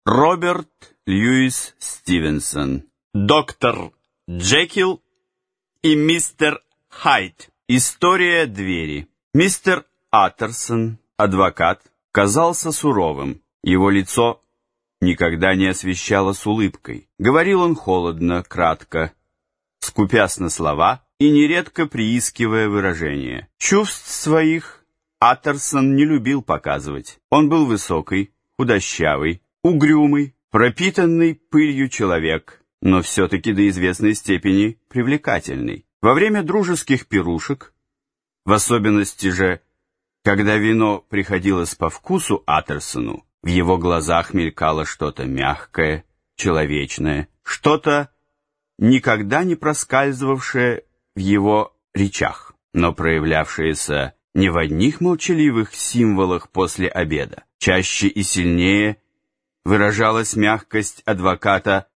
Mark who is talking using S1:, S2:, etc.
S1: Роберт Льюис Стивенсон. Доктор Джекил и мистер Хайд. История двери. Мистер Аттерсон, адвокат, казался суровым. Его лицо никогда не освещалось улыбкой. Говорил он холодно, кратко, скупясь на слова и нередко приискивая выражения. Чувств своих Аттерсон не любил показывать. Он был высокий, худощавый, угрюмый, пропитанный пылью человек, но все-таки до известной степени привлекательный. Во время дружеских пирушек, в особенности же, когда вино приходилось по вкусу Аттерсону, в его глазах мелькало что-то мягкое, человечное, что-то, никогда не проскальзывавшее в его речах, но проявлявшееся не в одних молчаливых символах после обеда. Чаще и сильнее выражалась мягкость адвоката